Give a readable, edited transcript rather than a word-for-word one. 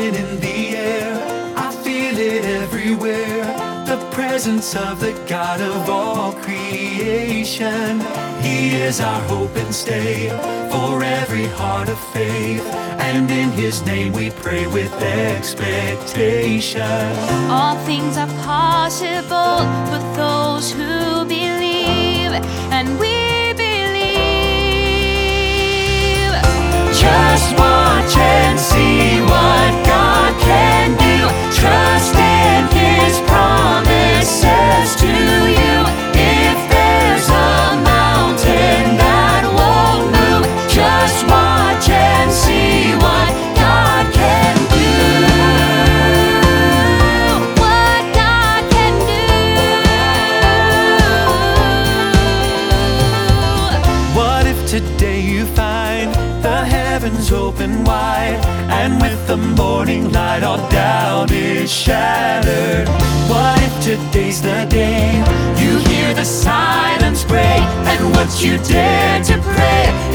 it in the air, I feel it everywhere. The presence of the God of all creation. He is our hope and stay for every heart of faith, and in His name we pray with expectation. All things are possible for those who believe, and we believe. Just watch and see what God can do. Trust in His promises to you. If there's a mountain that won't move, just watch and see what God can do. What God can do. What if today you find the heavens open wide, and with the morning light all doubt is shattered? What if today's the day you hear the silence break, and once you dare to pray,